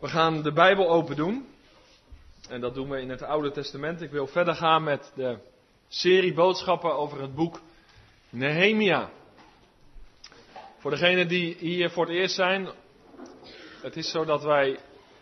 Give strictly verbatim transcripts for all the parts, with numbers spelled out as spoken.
We gaan de Bijbel open doen. En dat doen we in het Oude Testament. Ik wil verder gaan met de serie boodschappen over het boek Nehemia. Voor degenen die hier voor het eerst zijn. Het is zo dat wij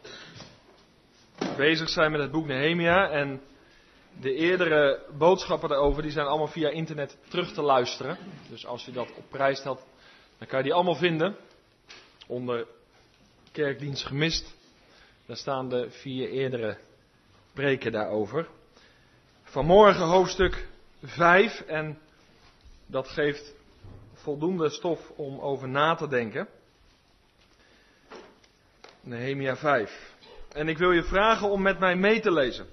bezig zijn met het boek Nehemia. En de eerdere boodschappen daarover die zijn allemaal via internet terug te luisteren. Dus als je dat op prijs stelt, dan kan je die allemaal vinden. Onder kerkdienst gemist. Daar staan de vier eerdere preken daarover. Vanmorgen hoofdstuk vijf. En dat geeft voldoende stof om over na te denken. Nehemia vijf. En ik wil je vragen om met mij mee te lezen.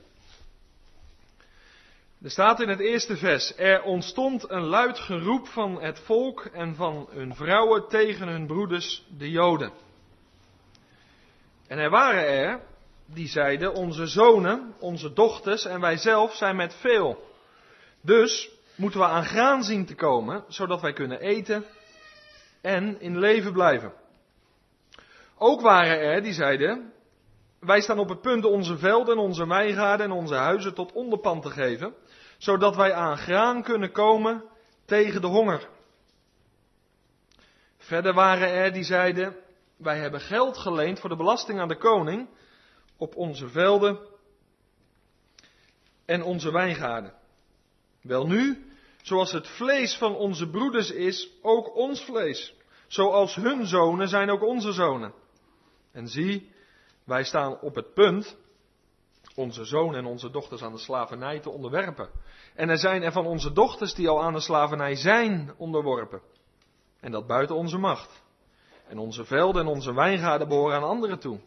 Er staat in het eerste vers: er ontstond een luid geroep van het volk en van hun vrouwen tegen hun broeders, de Joden. En er waren er die zeiden: onze zonen, onze dochters en wij zelf zijn met veel. Dus moeten we aan graan zien te komen, zodat wij kunnen eten en in leven blijven. Ook waren er die zeiden: wij staan op het punt onze velden, onze wijngaarden en onze huizen tot onderpand te geven, zodat wij aan graan kunnen komen tegen de honger. Verder waren er die zeiden: wij hebben geld geleend voor de belasting aan de koning op onze velden en onze wijngaarden. Welnu, zoals het vlees van onze broeders is, ook ons vlees. Zoals hun zonen zijn ook onze zonen. En zie, wij staan op het punt onze zonen en onze dochters aan de slavernij te onderwerpen. En er zijn er van onze dochters die al aan de slavernij zijn onderworpen. En dat buiten onze macht. En onze velden en onze wijngaarden behoren aan anderen toe.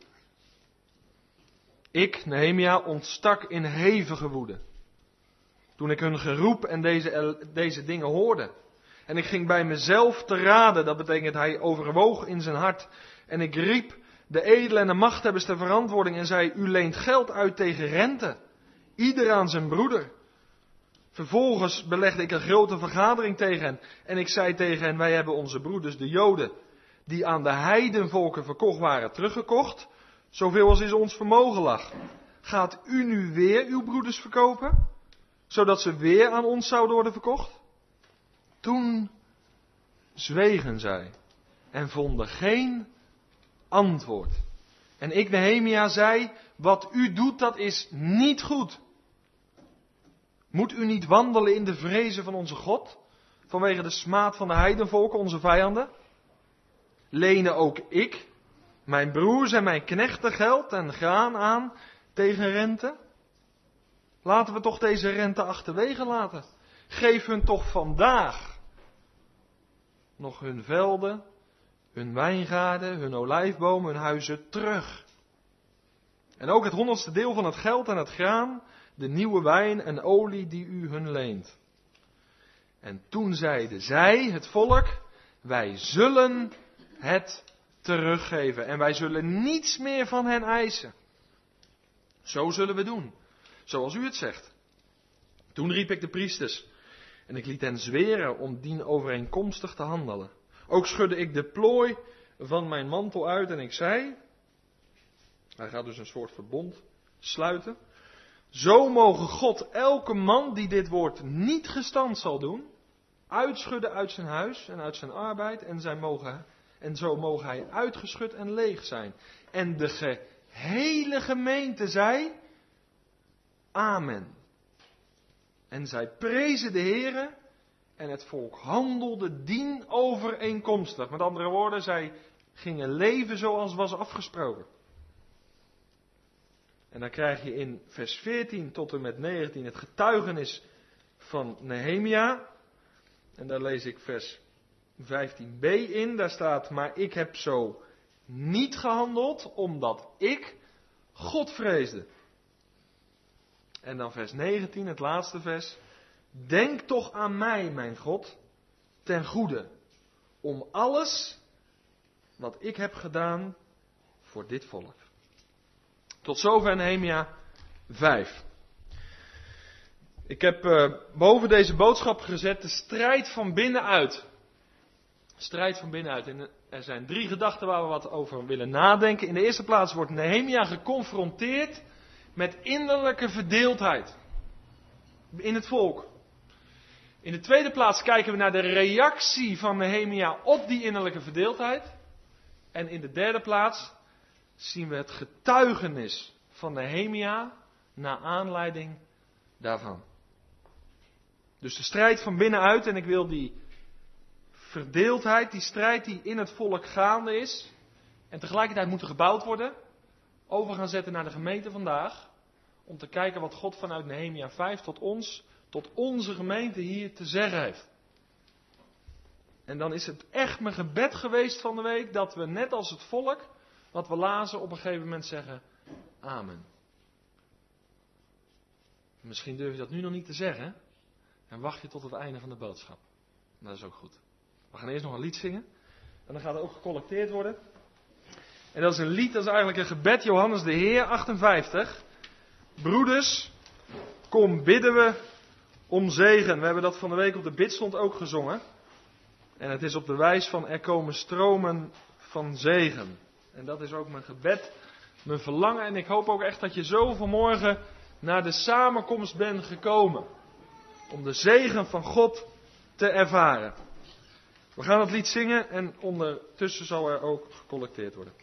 Ik, Nehemia, ontstak in hevige woede. Toen ik hun geroep en deze, deze dingen hoorde. En ik ging bij mezelf te raden, dat betekent hij overwoog in zijn hart. En ik riep de edelen en de machthebbers ter verantwoording en zei: u leent geld uit tegen rente. Ieder aan zijn broeder. Vervolgens belegde ik een grote vergadering tegen hen. En ik zei tegen hen: wij hebben onze broeders, de Joden, die aan de heidenvolken verkocht waren, teruggekocht. Zoveel als in ons vermogen lag. Gaat u nu weer uw broeders verkopen? Zodat ze weer aan ons zouden worden verkocht? Toen zwegen zij en vonden geen antwoord. En ik, Nehemia, zei: wat u doet, dat is niet goed. Moet u niet wandelen in de vrezen van onze God, vanwege de smaad van de heidenvolken, onze vijanden? Lenen ook ik, mijn broers en mijn knechten geld en graan aan tegen rente? Laten we toch deze rente achterwege laten. Geef hun toch vandaag nog hun velden, hun wijngaarden, hun olijfbomen, hun huizen terug. En ook het honderdste deel van het geld en het graan, de nieuwe wijn en olie die u hun leent. En toen zeiden zij, het volk: wij zullen het teruggeven en wij zullen niets meer van hen eisen. Zo zullen we doen, zoals u het zegt. Toen riep ik de priesters en ik liet hen zweren om dien overeenkomstig te handelen. Ook schudde ik de plooi van mijn mantel uit en ik zei, hij gaat dus een soort verbond sluiten: zo mogen God elke man die dit woord niet gestand zal doen, uitschudden uit zijn huis en uit zijn arbeid, en, zij mogen, en zo mogen hij uitgeschud en leeg zijn. En de gehele gemeente zei: amen. En zij prezen de Heere en het volk handelde dien overeenkomstig. Met andere woorden, zij gingen leven zoals was afgesproken. En dan krijg je in vers veertien tot en met negentien het getuigenis van Nehemia. En daar lees ik vers vijftien b in. Daar staat: maar ik heb zo niet gehandeld, omdat ik God vreesde. En dan vers negentien, het laatste vers: denk toch aan mij, mijn God, ten goede, om alles wat ik heb gedaan voor dit volk. Tot zover Nehemia vijf. Ik heb uh, boven deze boodschap gezet: de strijd van binnenuit. Strijd van binnenuit. En er zijn drie gedachten waar we wat over willen nadenken. In de eerste plaats wordt Nehemia geconfronteerd met innerlijke verdeeldheid in het volk. In de tweede plaats kijken we naar de reactie van Nehemia op die innerlijke verdeeldheid. En in de derde plaats zien we het getuigenis van Nehemia naar aanleiding daarvan. Dus de strijd van binnenuit, en ik wil die verdeeldheid, die strijd die in het volk gaande is, en tegelijkertijd moet er gebouwd worden, over gaan zetten naar de gemeente vandaag, om te kijken wat God vanuit Nehemia vijf tot ons, tot onze gemeente hier te zeggen heeft. En dan is het echt mijn gebed geweest van de week, dat we net als het volk, wat we lazen, op een gegeven moment zeggen, amen. Misschien durf je dat nu nog niet te zeggen, en wacht je tot het einde van de boodschap. Dat is ook goed. We gaan eerst nog een lied zingen. En dan gaat er ook gecollecteerd worden. En dat is een lied, dat is eigenlijk een gebed, Johannes de Heer, achtenvijftig. Broeders, kom bidden we om zegen. We hebben dat van de week op de bidstond ook gezongen. En het is op de wijs van er komen stromen van zegen. En dat is ook mijn gebed, mijn verlangen. En ik hoop ook echt dat je zo vanmorgen naar de samenkomst bent gekomen. Om de zegen van God te ervaren. We gaan het lied zingen en ondertussen zal er ook gecollecteerd worden.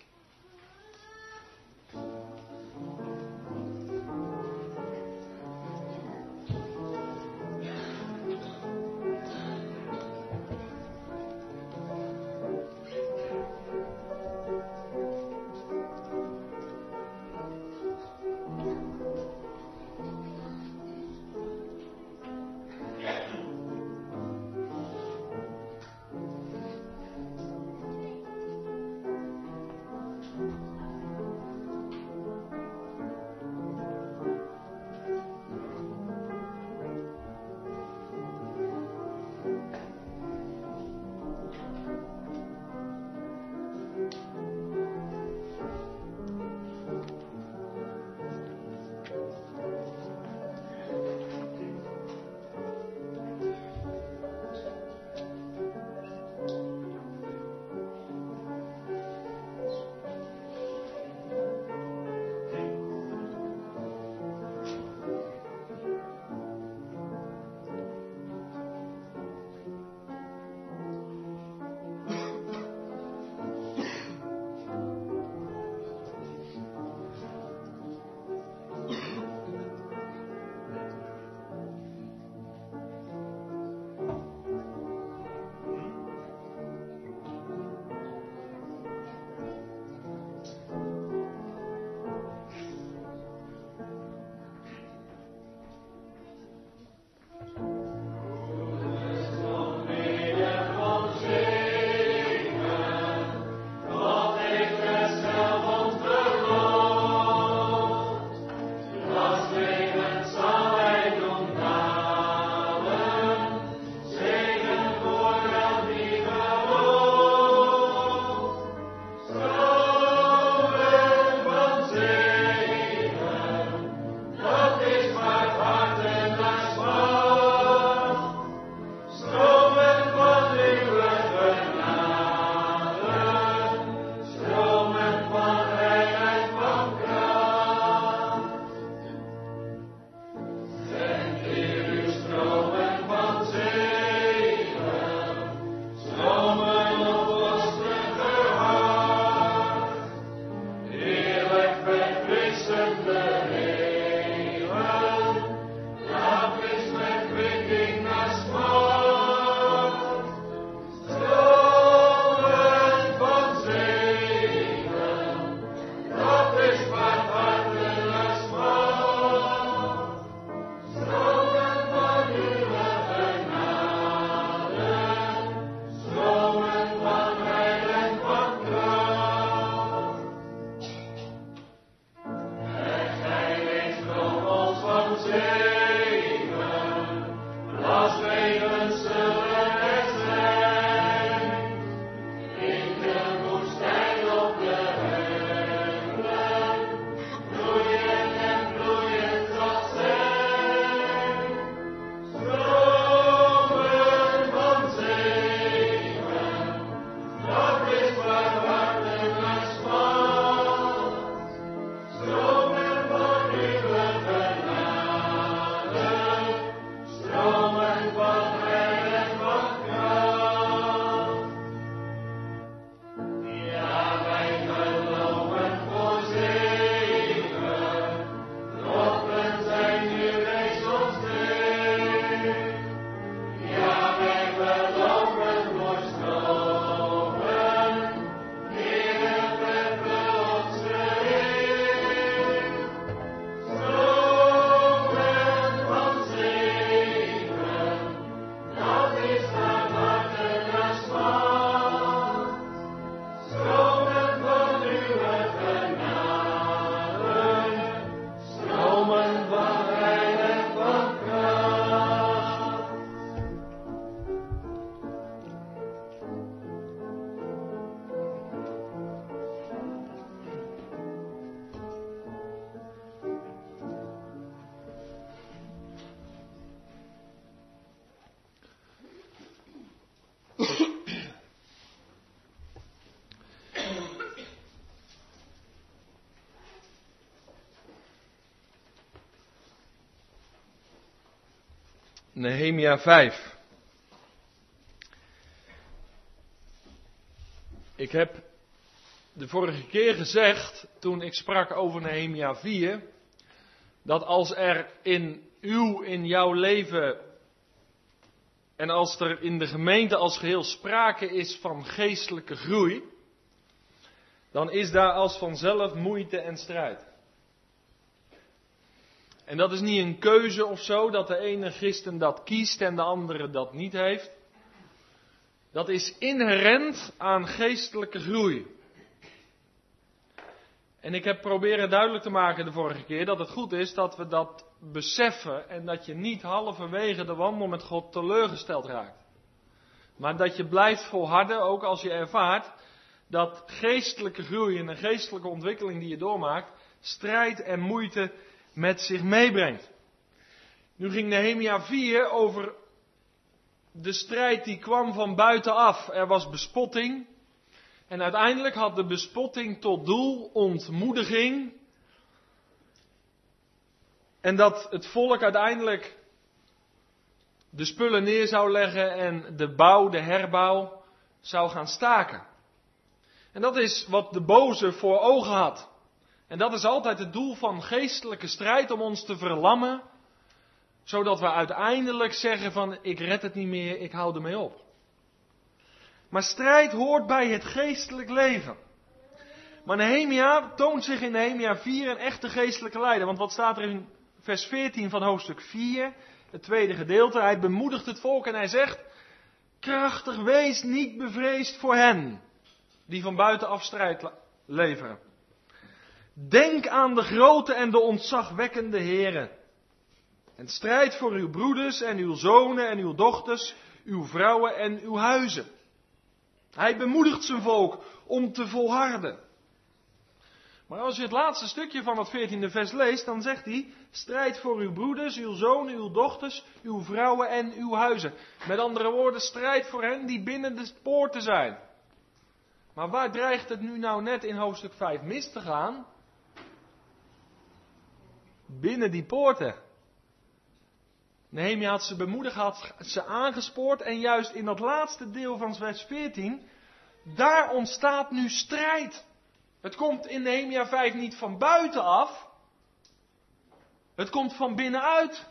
Nehemia vijf. Ik heb de vorige keer gezegd, toen ik sprak over Nehemia vier, dat als er in uw, in jouw leven en als er in de gemeente als geheel sprake is van geestelijke groei, dan is daar als vanzelf moeite en strijd. En dat is niet een keuze of zo, dat de ene christen dat kiest en de andere dat niet heeft. Dat is inherent aan geestelijke groei. En ik heb proberen duidelijk te maken de vorige keer dat het goed is dat we dat beseffen en dat je niet halverwege de wandel met God teleurgesteld raakt. Maar dat je blijft volharden, ook als je ervaart dat geestelijke groei en een geestelijke ontwikkeling die je doormaakt, strijd en moeite met zich meebrengt. Nu ging Nehemia vier over de strijd die kwam van buitenaf. Er was bespotting. En uiteindelijk had de bespotting tot doel ontmoediging. En dat het volk uiteindelijk de spullen neer zou leggen en de bouw, de herbouw, zou gaan staken. En dat is wat de boze voor ogen had. En dat is altijd het doel van geestelijke strijd, om ons te verlammen, zodat we uiteindelijk zeggen van ik red het niet meer, ik hou ermee op. Maar strijd hoort bij het geestelijk leven. Maar Nehemia toont zich in Nehemia vier een echte geestelijke leider. Want wat staat er in vers veertien van hoofdstuk vier, het tweede gedeelte? Hij bemoedigt het volk en hij zegt: krachtig wees, niet bevreesd voor hen die van buitenaf strijd leveren. Denk aan de grote en de ontzagwekkende Here. En strijd voor uw broeders en uw zonen en uw dochters, uw vrouwen en uw huizen. Hij bemoedigt zijn volk om te volharden. Maar als je het laatste stukje van het veertiende vers leest, dan zegt hij: strijd voor uw broeders, uw zonen, uw dochters, uw vrouwen en uw huizen. Met andere woorden, strijd voor hen die binnen de poorten zijn. Maar waar dreigt het nu nou net in hoofdstuk vijf mis te gaan? Binnen die poorten. Nehemia had ze bemoedigd, had ze aangespoord en juist in dat laatste deel van vers veertien, daar ontstaat nu strijd. Het komt in Nehemia vijf niet van buitenaf, het komt van binnenuit.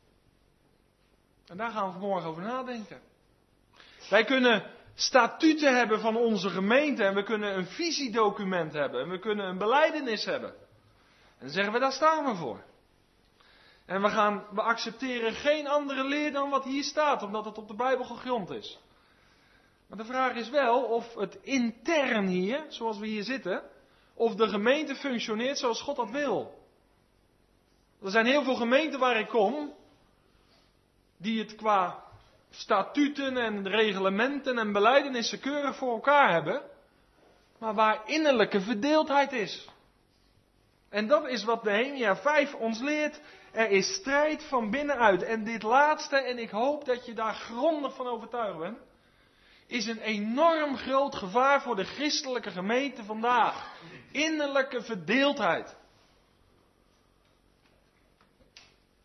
En daar gaan we vanmorgen over nadenken. Wij kunnen statuten hebben van onze gemeente en we kunnen een visiedocument hebben en we kunnen een belijdenis hebben. En dan zeggen we, daar staan we voor. En we gaan, we accepteren geen andere leer dan wat hier staat, omdat het op de Bijbel gegrond is. Maar de vraag is wel of het intern hier, zoals we hier zitten, of de gemeente functioneert zoals God dat wil. Er zijn heel veel gemeenten waar ik kom, die het qua statuten en reglementen en belijdenissen keurig voor elkaar hebben, maar waar innerlijke verdeeldheid is. En dat is wat Nehemia vijf ons leert. Er is strijd van binnenuit. En dit laatste, en ik hoop dat je daar grondig van overtuigd bent, is een enorm groot gevaar voor de christelijke gemeente vandaag. Innerlijke verdeeldheid.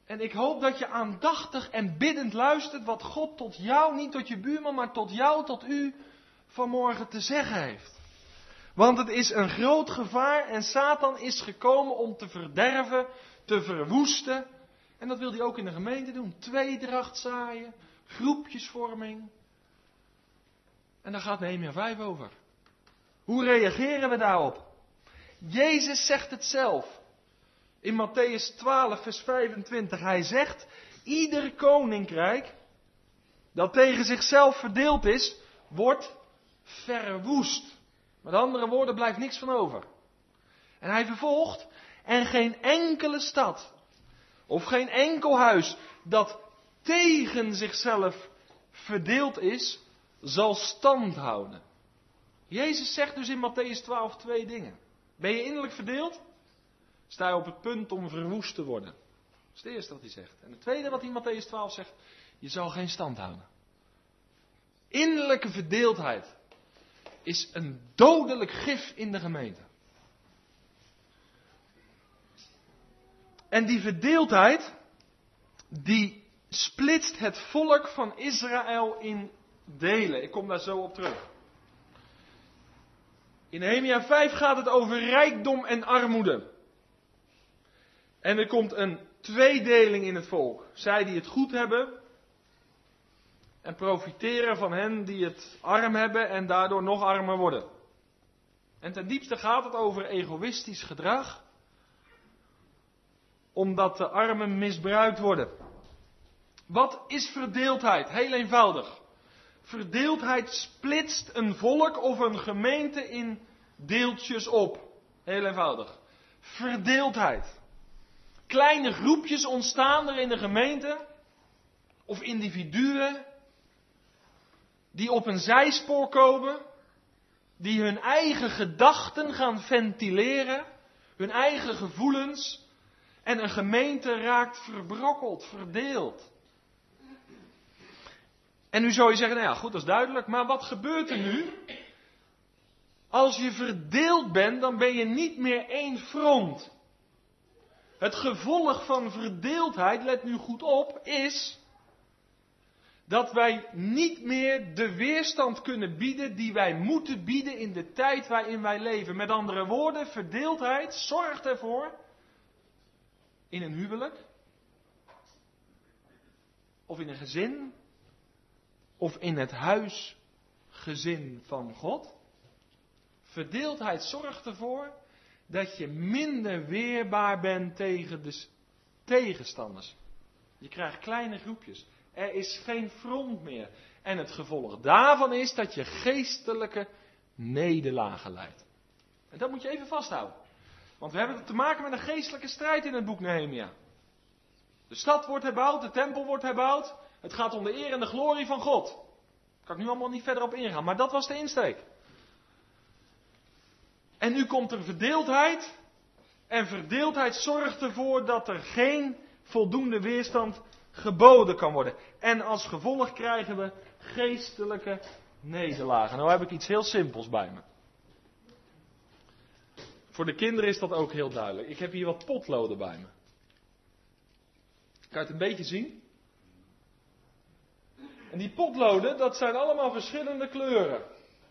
En ik hoop dat je aandachtig en biddend luistert wat God tot jou, niet tot je buurman, maar tot jou, tot u vanmorgen te zeggen heeft. Want het is een groot gevaar en Satan is gekomen om te verderven, te verwoesten. En dat wil hij ook in de gemeente doen. Tweedracht zaaien, groepjesvorming. En daar gaat Nehemia vijf over. Hoe reageren we daarop? Jezus zegt het zelf. In Matthäus twaalf vers vijfentwintig. Hij zegt, ieder koninkrijk dat tegen zichzelf verdeeld is, wordt verwoest. Met andere woorden, blijft niks van over. En hij vervolgt, en geen enkele stad of geen enkel huis dat tegen zichzelf verdeeld is, zal stand houden. Jezus zegt dus in Matthäus twaalf twee dingen. Ben je innerlijk verdeeld? Sta je op het punt om verwoest te worden. Dat is het eerste wat hij zegt. En het tweede wat hij in Matthäus twaalf zegt, je zal geen stand houden. Innerlijke verdeeldheid is een dodelijk gif in de gemeente. En die verdeeldheid, die splitst het volk van Israël in delen. Ik kom daar zo op terug. In Nehemia vijf gaat het over rijkdom en armoede. En er komt een tweedeling in het volk. Zij die het goed hebben en profiteren van hen die het arm hebben en daardoor nog armer worden. En ten diepste gaat het over egoïstisch gedrag, omdat de armen misbruikt worden. Wat is verdeeldheid? Heel eenvoudig. Verdeeldheid splitst een volk of een gemeente in deeltjes op. Heel eenvoudig. Verdeeldheid. Kleine groepjes ontstaan er in de gemeente, of individuen, die op een zijspoor komen, die hun eigen gedachten gaan ventileren, hun eigen gevoelens, en een gemeente raakt verbrokkeld, verdeeld. En nu zou je zeggen, nou ja, goed, dat is duidelijk, maar wat gebeurt er nu? Als je verdeeld bent, dan ben je niet meer één front. Het gevolg van verdeeldheid, let nu goed op, is dat wij niet meer de weerstand kunnen bieden die wij moeten bieden in de tijd waarin wij leven. Met andere woorden, verdeeldheid zorgt ervoor, in een huwelijk, of in een gezin, of in het huisgezin van God. Verdeeldheid zorgt ervoor dat je minder weerbaar bent tegen de tegenstanders. Je krijgt kleine groepjes. Er is geen front meer. En het gevolg daarvan is dat je geestelijke nederlagen leidt. En dat moet je even vasthouden. Want we hebben te maken met een geestelijke strijd in het boek Nehemia. De stad wordt herbouwd, de tempel wordt herbouwd. Het gaat om de eer en de glorie van God. Daar kan ik nu allemaal niet verder op ingaan, maar dat was de insteek. En nu komt er verdeeldheid. En verdeeldheid zorgt ervoor dat er geen voldoende weerstand geboden kan worden. En als gevolg krijgen we geestelijke nederlagen. Nou heb ik iets heel simpels bij me. Voor de kinderen is dat ook heel duidelijk. Ik heb hier wat potloden bij me. Kan je het een beetje zien? En die potloden, dat zijn allemaal verschillende kleuren.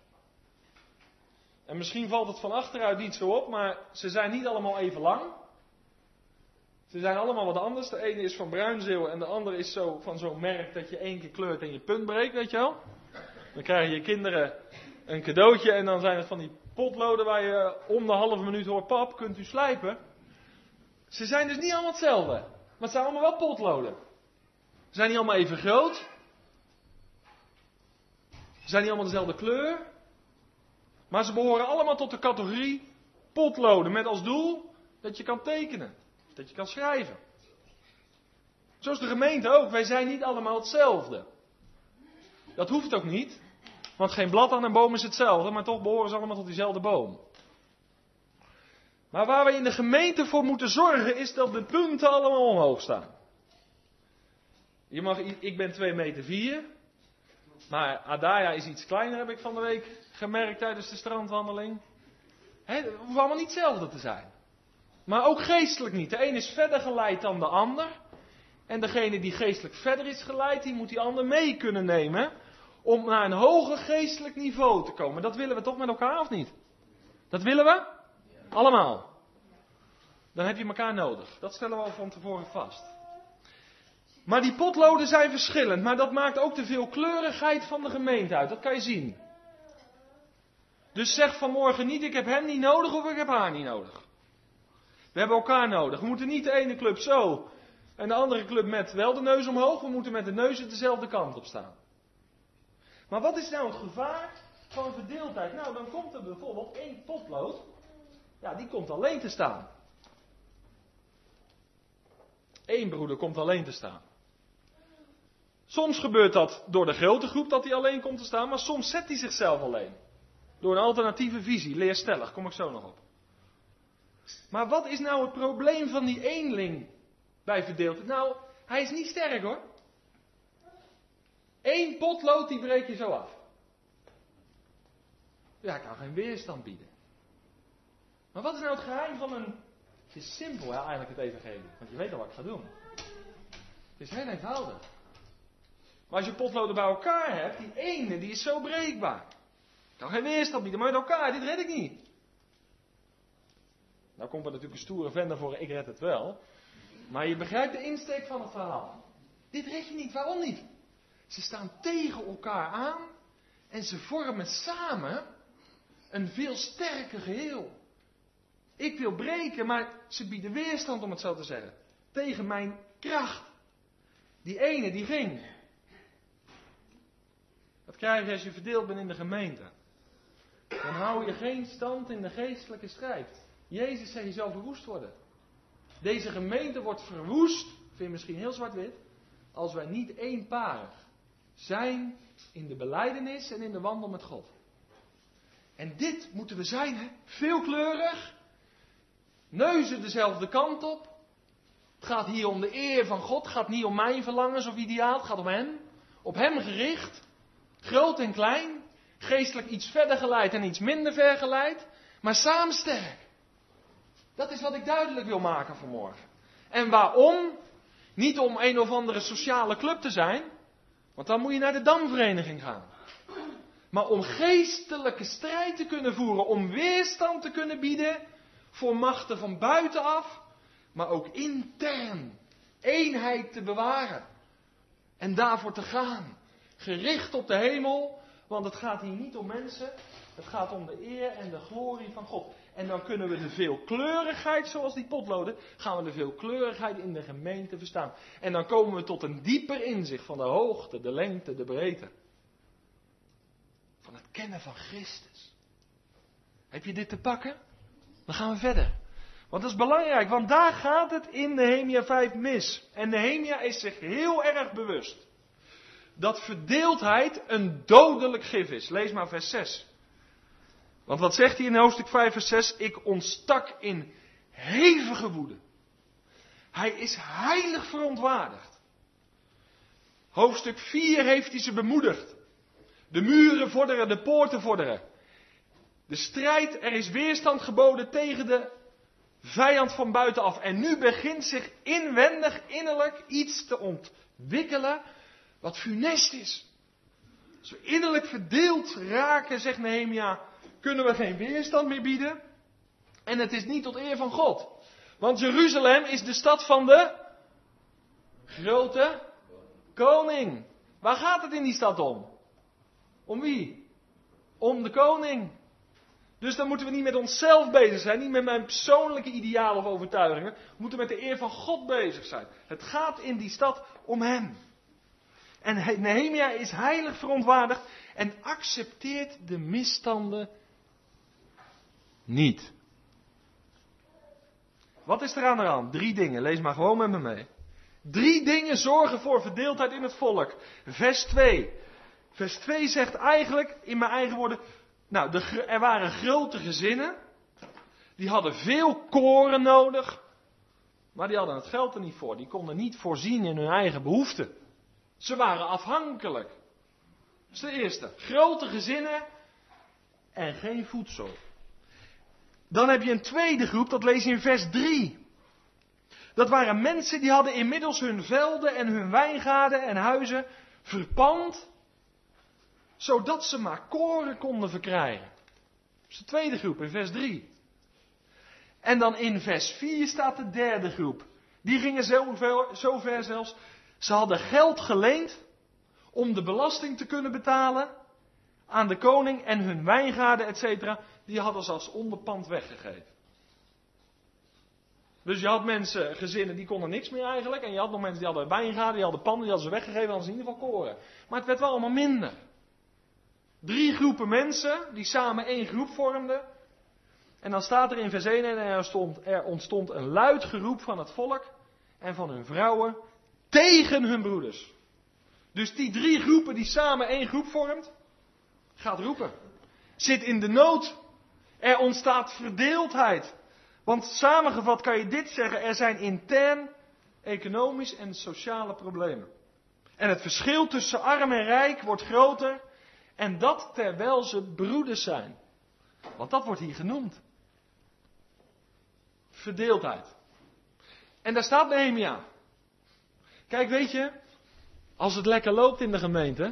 En misschien valt het van achteruit niet zo op, maar ze zijn niet allemaal even lang. Ze zijn allemaal wat anders. De ene is van bruinzeel en de andere is zo, van zo'n merk dat je één keer kleurt en je punt breekt, weet je wel. Dan krijgen je kinderen een cadeautje en dan zijn het van die potloden waar je om de halve minuut hoort, pap, kunt u slijpen. Ze zijn dus niet allemaal hetzelfde, maar het zijn allemaal wel potloden. Ze zijn niet allemaal even groot. Ze zijn niet allemaal dezelfde kleur. Maar ze behoren allemaal tot de categorie potloden. Met als doel dat je kan tekenen. Dat je kan schrijven. Zo is de gemeente ook. Wij zijn niet allemaal hetzelfde. Dat hoeft ook niet. Want geen blad aan een boom is hetzelfde. Maar toch behoren ze allemaal tot diezelfde boom. Maar waar we in de gemeente voor moeten zorgen is dat de punten allemaal omhoog staan. Je mag, ik ben twee meter vier. Maar Adaya is iets kleiner, heb ik van de week gemerkt tijdens de strandwandeling. He, we hoeven allemaal niet hetzelfde te zijn. Maar ook geestelijk niet. De een is verder geleid dan de ander. En degene die geestelijk verder is geleid, die moet die ander mee kunnen nemen. Om naar een hoger geestelijk niveau te komen. Dat willen we toch met elkaar of niet? Dat willen we? Allemaal. Dan heb je elkaar nodig. Dat stellen we al van tevoren vast. Maar die potloden zijn verschillend. Maar dat maakt ook de veelkleurigheid van de gemeente uit. Dat kan je zien. Dus zeg vanmorgen niet, ik heb hem niet nodig of ik heb haar niet nodig. We hebben elkaar nodig. We moeten niet de ene club zo en de andere club met wel de neus omhoog. We moeten met de neuzen dezelfde kant op staan. Maar wat is nou het gevaar van verdeeldheid? Nou, dan komt er bijvoorbeeld één potlood. Ja, die komt alleen te staan. Eén broeder komt alleen te staan. Soms gebeurt dat door de grote groep dat hij alleen komt te staan. Maar soms zet hij zichzelf alleen. Door een alternatieve visie, leerstellig, kom ik zo nog op. Maar wat is nou het probleem van die eenling bij verdeeldheid? Nou, hij is niet sterk hoor. Eén potlood die breek je zo af. Ja, ik kan geen weerstand bieden. Maar wat is nou het geheim van een... Het is simpel hè, eigenlijk het evangelie. Want je weet al wat ik ga doen. Het is heel eenvoudig. Maar als je potloden bij elkaar hebt, die ene die is zo breekbaar. Ik kan geen weerstand bieden, maar met elkaar, dit red ik niet. Nou komt er natuurlijk een stoere vender voor, ik red het wel. Maar je begrijpt de insteek van het verhaal. Dit red je niet, waarom niet? Ze staan tegen elkaar aan en ze vormen samen een veel sterker geheel. Ik wil breken, maar ze bieden weerstand, om het zo te zeggen. Tegen mijn kracht. Die ene, die ging. Dat krijg je als je verdeeld bent in de gemeente. Dan hou je geen stand in de geestelijke strijd. Jezus zei, je zal verwoest worden. Deze gemeente wordt verwoest, vind je misschien heel zwart-wit, als wij niet eenparig zijn in de belijdenis en in de wandel met God. En dit moeten we zijn, hè? Veelkleurig, neuzen dezelfde kant op. Het gaat hier om de eer van God, het gaat niet om mijn verlangens of ideaal, het gaat om hem. Op hem gericht, groot en klein, geestelijk iets verder geleid en iets minder ver geleid, maar samen sterk. Dat is wat ik duidelijk wil maken vanmorgen. En waarom? Niet om een of andere sociale club te zijn, want dan moet je naar de Damvereniging gaan. Maar om geestelijke strijd te kunnen voeren, om weerstand te kunnen bieden voor machten van buitenaf, maar ook intern eenheid te bewaren. En daarvoor te gaan. Gericht op de hemel, want het gaat hier niet om mensen, het gaat om de eer en de glorie van God. En dan kunnen we de veelkleurigheid, zoals die potloden, gaan we de veelkleurigheid in de gemeente verstaan. En dan komen we tot een dieper inzicht van de hoogte, de lengte, de breedte. Van het kennen van Christus. Heb je dit te pakken? Dan gaan we verder. Want dat is belangrijk, want daar gaat het in Nehemia vijf mis. En Nehemia is zich heel erg bewust dat verdeeldheid een dodelijk gif is. Lees maar vers zes. Want wat zegt hij in hoofdstuk vijf vers zes? Ik ontstak in hevige woede. Hij is heilig verontwaardigd. Hoofdstuk vier heeft hij ze bemoedigd. De muren vorderen, de poorten vorderen. De strijd, er is weerstand geboden tegen de vijand van buitenaf. En nu begint zich inwendig, innerlijk iets te ontwikkelen wat funest is. Als we innerlijk verdeeld raken, zegt Nehemia, kunnen we geen weerstand meer bieden. En het is niet tot eer van God. Want Jeruzalem is de stad van de grote koning. Waar gaat het in die stad om? Om wie? Om de koning. Dus dan moeten we niet met onszelf bezig zijn, niet met mijn persoonlijke idealen of overtuigingen. We moeten met de eer van God bezig zijn. Het gaat in die stad om hem. En Nehemia is heilig verontwaardigd en accepteert de misstanden niet. Wat is er aan de hand? Drie dingen, lees maar gewoon met me mee. Drie dingen zorgen voor verdeeldheid in het volk. Vers twee. Vers twee zegt eigenlijk, in mijn eigen woorden, nou, de, er waren grote gezinnen, die hadden veel koren nodig, maar die hadden het geld er niet voor. Die konden niet voorzien in hun eigen behoeften. Ze waren afhankelijk. Dat is de eerste. Grote gezinnen en geen voedsel. Dan heb je een tweede groep, dat lees je in vers drie. Dat waren mensen die hadden inmiddels hun velden en hun wijngaarden en huizen verpand, zodat ze maar koren konden verkrijgen. Dat is de tweede groep in vers drie. En dan in vers vier staat de derde groep. Die gingen zover, zover zelfs, ze hadden geld geleend om de belasting te kunnen betalen aan de koning en hun wijngaarden, et cetera, die hadden ze als onderpand weggegeven. Dus je had mensen, gezinnen, die konden niks meer eigenlijk. En je had nog mensen die hadden wijngaarden, die hadden panden, die hadden ze weggegeven, hadden ze in ieder geval koren. Maar het werd wel allemaal minder. Drie groepen mensen, die samen één groep vormden. En dan staat er in vers één, en er, stond, er ontstond een luid geroep van het volk en van hun vrouwen tegen hun broeders. Dus die drie groepen die samen één groep vormt, gaat roepen. Zit in de nood. Er ontstaat verdeeldheid. Want samengevat kan je dit zeggen, er zijn intern economisch en sociale problemen. En het verschil tussen arm en rijk wordt groter. En dat terwijl ze broeders zijn. Want dat wordt hier genoemd. Verdeeldheid. En daar staat Nehemia. Kijk, weet je, als het lekker loopt in de gemeente,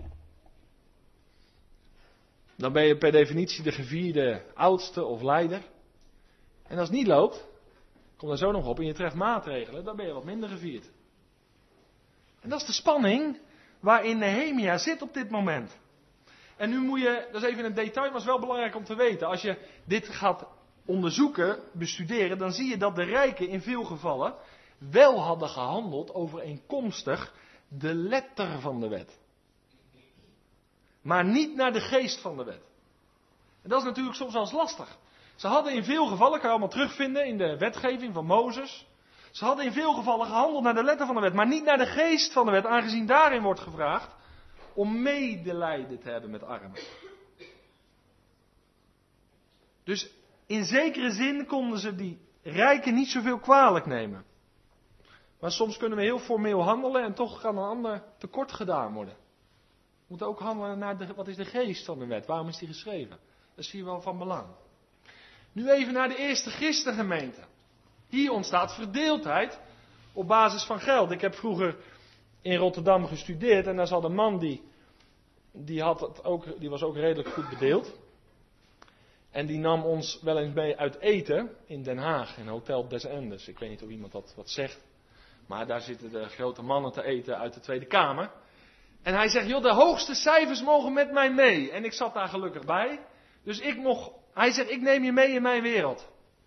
dan ben je per definitie de gevierde oudste of leider. En als het niet loopt, kom daar zo nog op en je treft maatregelen, dan ben je wat minder gevierd. En dat is de spanning waarin Nehemia zit op dit moment. En nu moet je, dat is even een detail, maar het is wel belangrijk om te weten. Als je dit gaat onderzoeken, bestuderen, dan zie je dat de rijken in veel gevallen wel hadden gehandeld overeenkomstig de letter van de wet. Maar niet naar de geest van de wet. En dat is natuurlijk soms wel eens lastig. Ze hadden in veel gevallen, kan je allemaal terugvinden in de wetgeving van Mozes. Ze hadden in veel gevallen gehandeld naar de letter van de wet, maar niet naar de geest van de wet, aangezien daarin wordt gevraagd om medelijden te hebben met armen. Dus in zekere zin konden ze die rijken niet zoveel kwalijk nemen. Maar soms kunnen we heel formeel handelen en toch kan een ander tekort gedaan worden. We moeten ook handelen naar de, wat is de geest van de wet, waarom is die geschreven? Dat is hier wel van belang. Nu even naar de eerste christengemeente. Hier ontstaat verdeeldheid op basis van geld. Ik heb vroeger in Rotterdam gestudeerd en daar zat een man die, die, had het ook, die was ook redelijk goed bedeeld. En die nam ons wel eens mee uit eten in Den Haag, in Hotel des Endes. Ik weet niet of iemand dat wat zegt. Maar daar zitten de grote mannen te eten uit de Tweede Kamer. En hij zegt, joh, de hoogste cijfers mogen met mij mee. En ik zat daar gelukkig bij. Dus ik mocht, hij zegt, ik neem je mee in mijn wereld.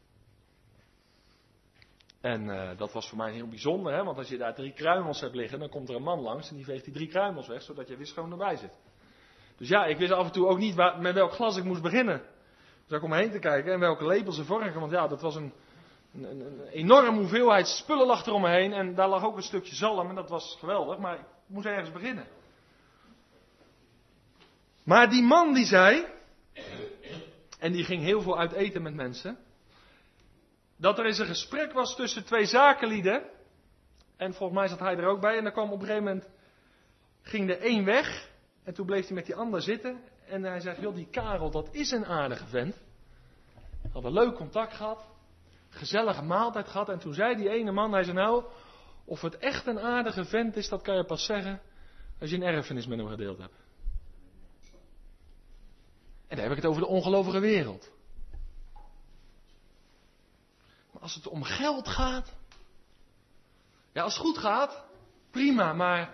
En uh, dat was voor mij heel bijzonder, hè? Want als je daar drie kruimels hebt liggen, dan komt er een man langs en die veegt die drie kruimels weg, zodat je wist gewoon erbij zit. Dus ja, ik wist af en toe ook niet waar, met welk glas ik moest beginnen. Dus ik om me heen te kijken en welke lepels er vorken, want ja, dat was een, een, een enorme hoeveelheid spullen lag er om me heen en daar lag ook een stukje zalm en dat was geweldig, maar ik moest ergens beginnen. Maar die man die zei, en die ging heel veel uit eten met mensen, dat er eens een gesprek was tussen twee zakenlieden. En volgens mij zat hij er ook bij. En dan kwam op een gegeven moment, ging de een weg. En toen bleef hij met die ander zitten. En hij zei, joh, die Karel, dat is een aardige vent. We hadden leuk contact gehad. Gezellige maaltijd gehad. En toen zei die ene man, hij zei nou, of het echt een aardige vent is, dat kan je pas zeggen als je een erfenis met hem gedeeld hebt. En dan heb ik het over de ongelovige wereld. Maar als het om geld gaat. Ja, als het goed gaat, prima, maar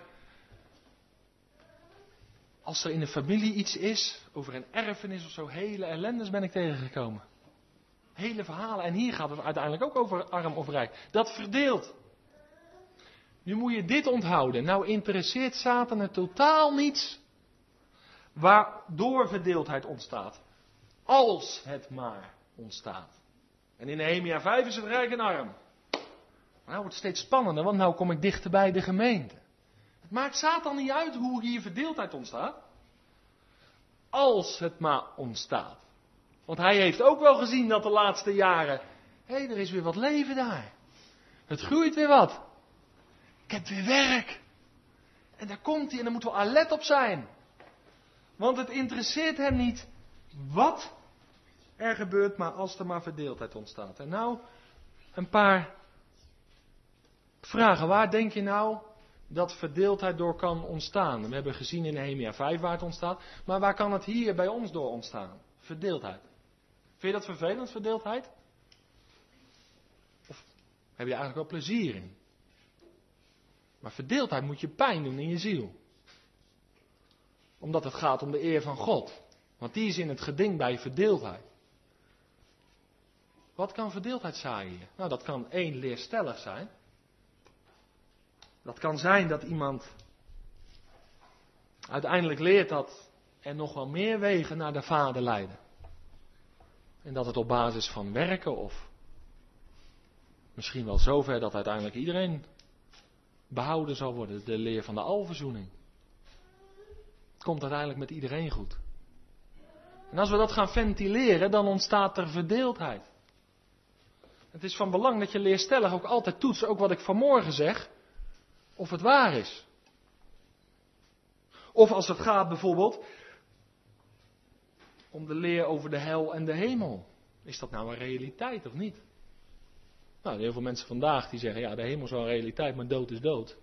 als er in de familie iets is, over een erfenis of zo, hele ellendes ben ik tegengekomen. Hele verhalen. En hier gaat het uiteindelijk ook over arm of rijk. Dat verdeelt. Nu moet je dit onthouden. Nou interesseert Satan er totaal niets waardoor verdeeldheid ontstaat. Als het maar ontstaat. En in Nehemia vijf is het rijk en arm. Maar nou wordt het steeds spannender, want nou kom ik dichter bij de gemeente. Het maakt Satan niet uit hoe hier verdeeldheid ontstaat. Als het maar ontstaat. Want hij heeft ook wel gezien dat de laatste jaren, hé, hey, er is weer wat leven daar. Het groeit weer wat. Ik heb weer werk. En daar komt hij en daar moeten we alert op zijn. Want het interesseert hem niet wat er gebeurt, maar als er maar verdeeldheid ontstaat. En nou, een paar vragen, waar denk je nou dat verdeeldheid door kan ontstaan? We hebben gezien in Nehemia vijf waar het ontstaat. Maar waar kan het hier bij ons door ontstaan? Verdeeldheid. Vind je dat vervelend, verdeeldheid? Of heb je er eigenlijk wel plezier in? Maar verdeeldheid moet je pijn doen in je ziel. Omdat het gaat om de eer van God. Want die is in het geding bij verdeeldheid. Wat kan verdeeldheid zaaien hier? Nou, dat kan één, leerstellig zijn. Dat kan zijn dat iemand uiteindelijk leert dat er nog wel meer wegen naar de Vader leiden. En dat het op basis van werken of misschien wel zover dat uiteindelijk iedereen behouden zal worden. De leer van de alverzoening. Het komt uiteindelijk met iedereen goed. En als we dat gaan ventileren, dan ontstaat er verdeeldheid. Het is van belang dat je leerstellig ook altijd toetst, ook wat ik vanmorgen zeg, of het waar is. Of als het gaat bijvoorbeeld om de leer over de hel en de hemel. Is dat nou een realiteit of niet? Nou, heel veel mensen vandaag die zeggen, ja, de hemel is wel een realiteit, maar dood is dood.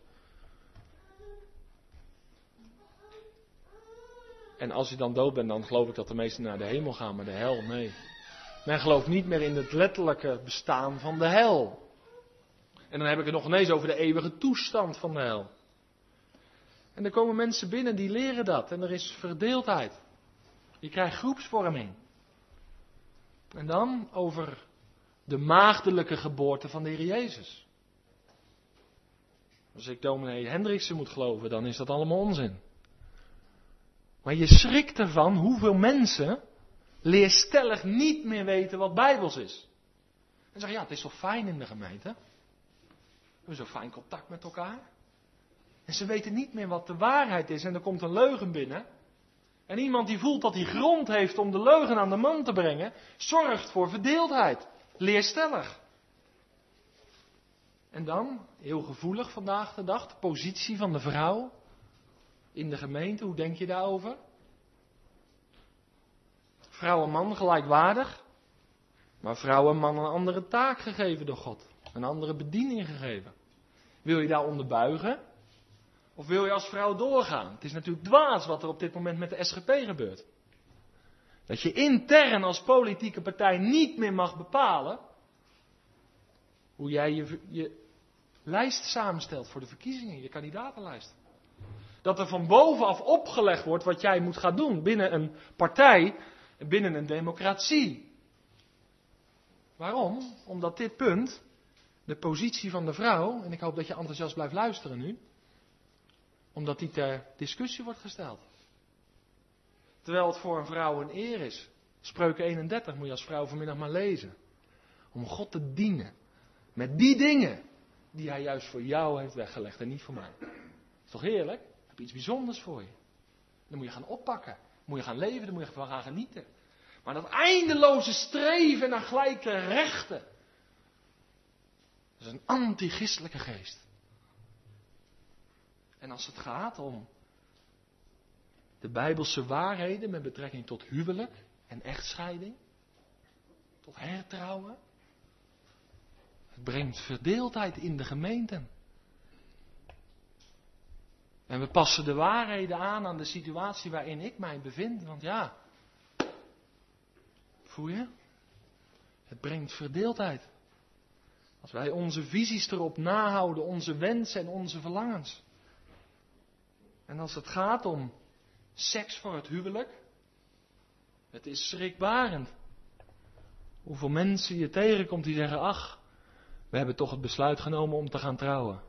En als je dan dood bent, dan geloof ik dat de meesten naar de hemel gaan, maar de hel, nee. Men gelooft niet meer in het letterlijke bestaan van de hel. En dan heb ik het nog ineens over de eeuwige toestand van de hel. En er komen mensen binnen die leren dat. En er is verdeeldheid. Je krijgt groepsvorming. En dan over de maagdelijke geboorte van de Heer Jezus. Als ik dominee Hendriksen moet geloven, dan is dat allemaal onzin. Maar je schrikt ervan hoeveel mensen leerstellig niet meer weten wat Bijbels is. En zeggen, ja, het is zo fijn in de gemeente. We hebben zo fijn contact met elkaar. En ze weten niet meer wat de waarheid is. En er komt een leugen binnen. En iemand die voelt dat hij grond heeft om de leugen aan de man te brengen, zorgt voor verdeeldheid. Leerstellig. En dan, heel gevoelig vandaag de dag, de positie van de vrouw in de gemeente. Hoe denk je daarover? Vrouw en man gelijkwaardig. Maar vrouw en man een andere taak gegeven door God. Een andere bediening gegeven. Wil je daar onder buigen? Of wil je als vrouw doorgaan? Het is natuurlijk dwaas wat er op dit moment met de S G P gebeurt. Dat je intern als politieke partij niet meer mag bepalen hoe jij je, je lijst samenstelt voor de verkiezingen, je kandidatenlijst. Dat er van bovenaf opgelegd wordt wat jij moet gaan doen binnen een partij, binnen een democratie. Waarom? Omdat dit punt, de positie van de vrouw, en ik hoop dat je enthousiast blijft luisteren nu, omdat die ter discussie wordt gesteld. Terwijl het voor een vrouw een eer is. Spreuken eenendertig moet je als vrouw vanmiddag maar lezen. Om God te dienen. Met die dingen die hij juist voor jou heeft weggelegd en niet voor mij. Is toch heerlijk? Ik heb iets bijzonders voor je. Dan moet je gaan oppakken. Dan moet je gaan leven, dan moet je van gaan genieten. Maar dat eindeloze streven naar gelijke rechten. Dat is een antichristelijke geest. En als het gaat om de Bijbelse waarheden met betrekking tot huwelijk en echtscheiding, tot hertrouwen, het brengt verdeeldheid in de gemeenten. En we passen de waarheden aan aan de situatie waarin ik mij bevind, want ja, voel je? Het brengt verdeeldheid. Als wij onze visies erop nahouden, onze wensen en onze verlangens. En als het gaat om seks voor het huwelijk, het is schrikbarend. Hoeveel mensen je tegenkomt die zeggen, ach, we hebben toch het besluit genomen om te gaan trouwen.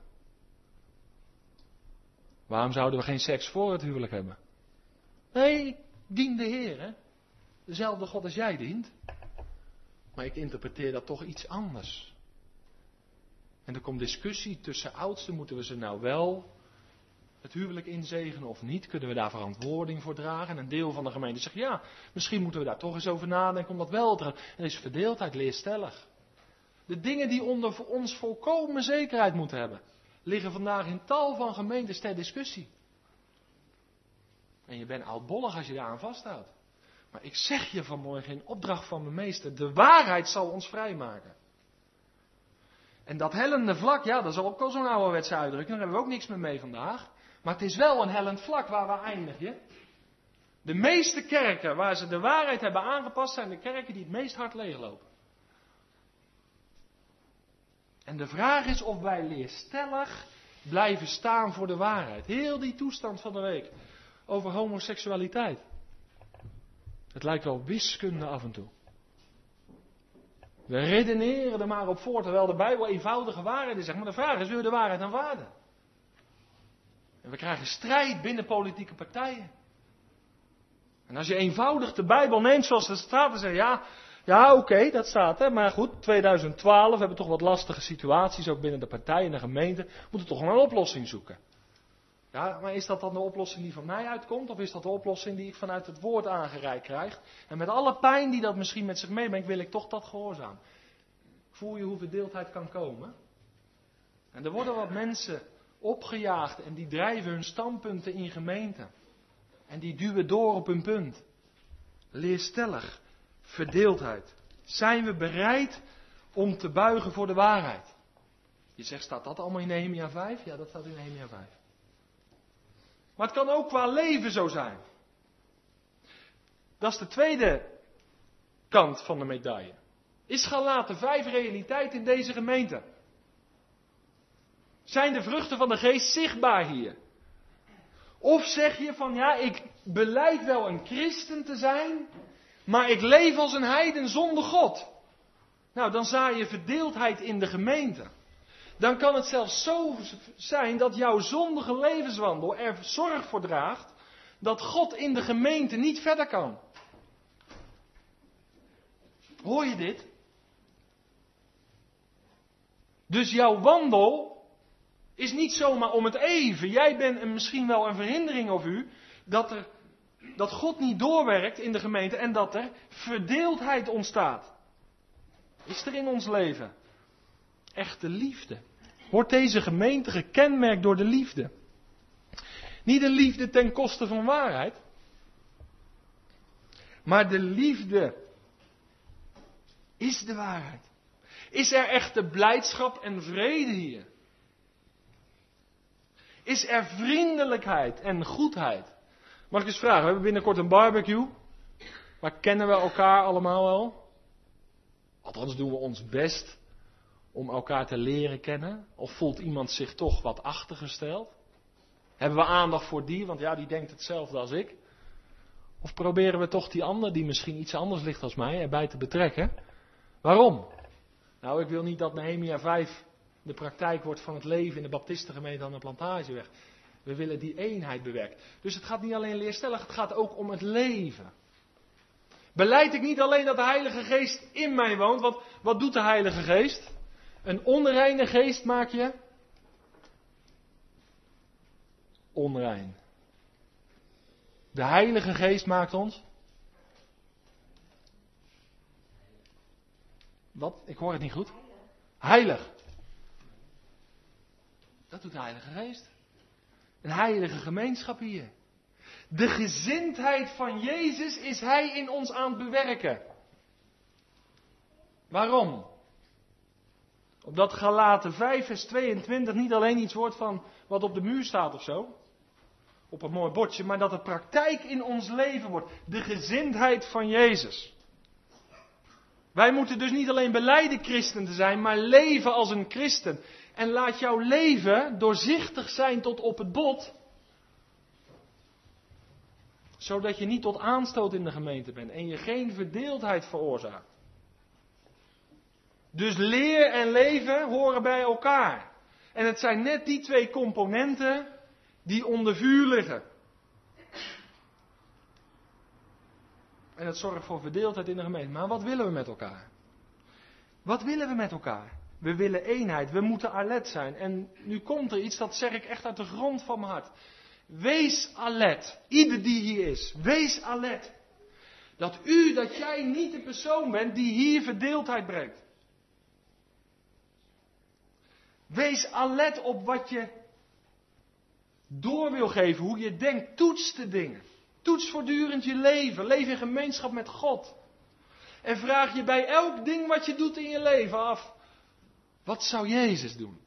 Waarom zouden we geen seks voor het huwelijk hebben? Nee, ik dien de Heer, hè? Dezelfde God als jij dient. Maar ik interpreteer dat toch iets anders. En er komt discussie tussen oudsten, moeten we ze nou wel het huwelijk inzegenen of niet? Kunnen we daar verantwoording voor dragen? En een deel van de gemeente zegt, ja, misschien moeten we daar toch eens over nadenken om dat wel te doen. Er is verdeeldheid, leerstellig. De dingen die onder voor ons volkomen zekerheid moeten hebben, liggen vandaag in tal van gemeentes ter discussie. En je bent oudbollig als je daaraan vasthoudt. Maar ik zeg je vanmorgen in opdracht van mijn meester, de waarheid zal ons vrijmaken. En dat hellende vlak, ja, dat is ook al zo'n ouderwetse uitdrukking. Daar hebben we ook niks meer mee vandaag. Maar het is wel een hellend vlak waar we eindigen. De meeste kerken waar ze de waarheid hebben aangepast, zijn de kerken die het meest hard leeglopen. En de vraag is of wij leerstellig blijven staan voor de waarheid. Heel die toestand van de week over homoseksualiteit. Het lijkt wel wiskunde af en toe. We redeneren er maar op voor, terwijl de Bijbel eenvoudige waarheden zegt. Maar de vraag is, wil je de waarheid aanvaarden? En we krijgen strijd binnen politieke partijen. En als je eenvoudig de Bijbel neemt zoals het staat, dan zeg je, ja, ja oké, okay, dat staat er. Maar goed, tweeduizend twaalf hebben we toch wat lastige situaties, ook binnen de partijen en de gemeente. We moeten toch een oplossing zoeken. Ja, maar is dat dan de oplossing die van mij uitkomt? Of is dat de oplossing die ik vanuit het woord aangereikt krijg? En met alle pijn die dat misschien met zich meebrengt, wil ik toch dat gehoorzaam. Voel je hoe verdeeldheid kan komen? En er worden wat mensen opgejaagd en die drijven hun standpunten in gemeenten. En die duwen door op hun punt. Leerstellig, verdeeldheid. Zijn we bereid om te buigen voor de waarheid? Je zegt, staat dat allemaal in Nehemia vijf? Ja, dat staat in Nehemia vijf. Maar het kan ook qua leven zo zijn. Dat is de tweede kant van de medaille. Is Galaten vijf realiteit in deze gemeente? Zijn de vruchten van de geest zichtbaar hier? Of zeg je van ja, ik belijd wel een christen te zijn, maar ik leef als een heiden zonder God. Nou, dan zaai je verdeeldheid in de gemeente. Dan kan het zelfs zo zijn dat jouw zondige levenswandel er zorg voor draagt dat God in de gemeente niet verder kan. Hoor je dit? Dus jouw wandel is niet zomaar om het even. Jij bent een, misschien wel een verhindering of u dat, er, dat God niet doorwerkt in de gemeente en dat er verdeeldheid ontstaat. Is er in ons leven echte liefde? Wordt deze gemeente gekenmerkt door de liefde? Niet de liefde ten koste van waarheid, maar de liefde is de waarheid. Is er echte blijdschap en vrede hier? Is er vriendelijkheid en goedheid? Mag ik eens vragen, we hebben binnenkort een barbecue. Maar kennen we elkaar allemaal wel? Althans doen we ons best om elkaar te leren kennen. Of voelt iemand zich toch wat achtergesteld? Hebben we aandacht voor die, want ja, die denkt hetzelfde als ik. Of proberen we toch die ander, die misschien iets anders ligt als mij, erbij te betrekken? Waarom? Nou, ik wil niet dat Nehemia vijf de praktijk wordt van het leven in de baptistengemeente aan de Plantageweg. We willen die eenheid bewerken. Dus het gaat niet alleen leerstellig, het gaat ook om het leven. Beleid ik niet alleen dat de Heilige Geest in mij woont, want wat doet de Heilige Geest? Een onreine geest maak je onrein. De Heilige Geest maakt ons. Wat? Ik hoor het niet goed. Heilig. Dat doet de Heilige Geest. Een heilige gemeenschap hier. De gezindheid van Jezus is Hij in ons aan het bewerken. Waarom? Opdat Galaten vijf vers tweeëntwintig niet alleen iets wordt van wat op de muur staat of zo. Op een mooi bordje, maar dat het praktijk in ons leven wordt. De gezindheid van Jezus. Wij moeten dus niet alleen belijden christen te zijn, maar leven als een christen. En laat jouw leven doorzichtig zijn tot op het bot. Zodat je niet tot aanstoot in de gemeente bent en je geen verdeeldheid veroorzaakt. Dus leer en leven horen bij elkaar. En het zijn net die twee componenten die onder vuur liggen. En het zorgt voor verdeeldheid in de gemeente. Maar wat willen we met elkaar? Wat willen we met elkaar? We willen eenheid. We moeten alert zijn. En nu komt er iets, dat zeg ik echt uit de grond van mijn hart. Wees alert. Ieder die hier is. Wees alert. Dat u, dat jij niet de persoon bent die hier verdeeldheid brengt. Wees alert op wat je door wil geven. Hoe je denkt. Toets de dingen. Toets voortdurend je leven. Leef in gemeenschap met God. En vraag je bij elk ding wat je doet in je leven af. Wat zou Jezus doen?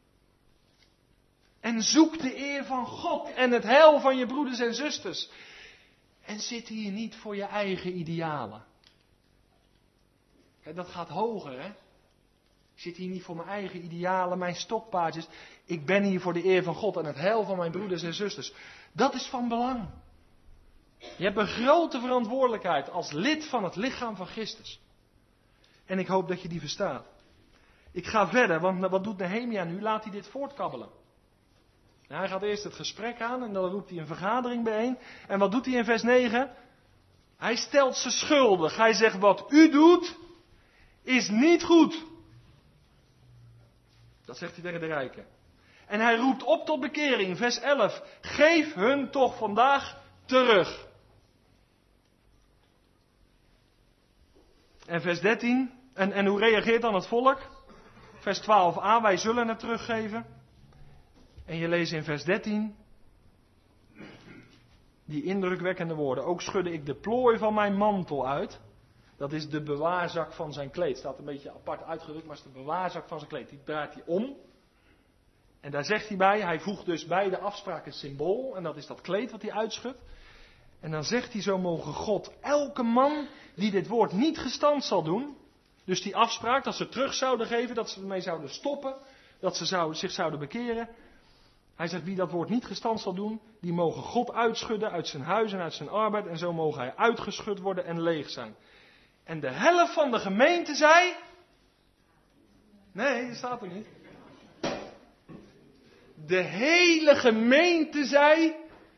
En zoek de eer van God en het heil van je broeders en zusters. En zit hier niet voor je eigen idealen. Kijk, dat gaat hoger, hè? Ik zit hier niet voor mijn eigen idealen, mijn stokpaardjes. Ik ben hier voor de eer van God en het heil van mijn broeders en zusters. Dat is van belang. Je hebt een grote verantwoordelijkheid als lid van het lichaam van Christus. En ik hoop dat je die verstaat. Ik ga verder, want wat doet Nehemia nu? Laat hij dit voortkabbelen. Nou, hij gaat eerst het gesprek aan en dan roept hij een vergadering bijeen. En wat doet hij in vers negen? Hij stelt ze schuldig. Hij zegt, wat u doet, is niet goed. Dat zegt hij tegen de rijken. En hij roept op tot bekering, vers elf. Geef hun toch vandaag terug. En vers dertien. En, en hoe reageert dan het volk? Vers twaalf a, wij zullen het teruggeven. En je leest in vers dertien. Die indrukwekkende woorden. Ook schudde ik de plooi van mijn mantel uit. Dat is de bewaarzak van zijn kleed. Staat een beetje apart uitgedrukt, maar het is de bewaarzak van zijn kleed. Die draait hij om. En daar zegt hij bij, hij voegt dus bij de afspraak een symbool. En dat is dat kleed wat hij uitschudt. En dan zegt hij, zo mogen God elke man die dit woord niet gestand zal doen. Dus die afspraak dat ze terug zouden geven, dat ze ermee zouden stoppen. Dat ze zou, zich zouden bekeren. Hij zegt, wie dat woord niet gestand zal doen, die mogen God uitschudden uit zijn huis en uit zijn arbeid. En zo mogen hij uitgeschud worden en leeg zijn. En de helft van de gemeente zei... Nee, dat staat er niet. De hele gemeente zei...